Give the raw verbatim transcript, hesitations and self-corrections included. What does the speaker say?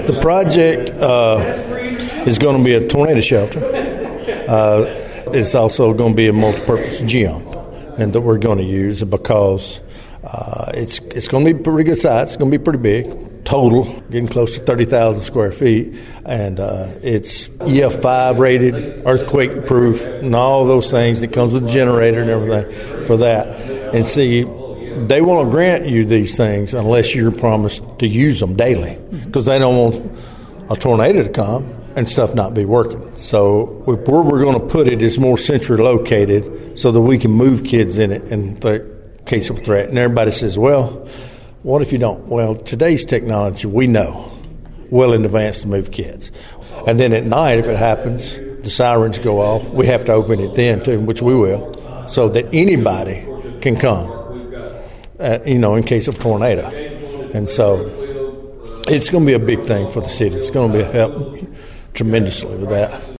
The project uh, is going to be a tornado shelter. Uh, it's also going to be a multi-purpose gym, and that we're going to use because uh, it's it's going to be pretty good size. It's going to be pretty big. Total, getting close to thirty thousand square feet, and uh, it's E F five rated, earthquake proof, and all those things. It comes with a generator and everything for that. And see, they won't grant you these things unless you're promised to use them daily, because they don't want a tornado to come and stuff not be working. So where we're going to put it is more centrally located so that we can move kids in it in the case of threat. And everybody says, well, what if you don't? Well, today's technology, we know well in advance to move kids. And then at night, if it happens, the sirens go off. We have to open it then, too, which we will, so that anybody can come, uh, you know, in case of tornado. And so it's going to be a big thing for the city. It's going to be help tremendously with that.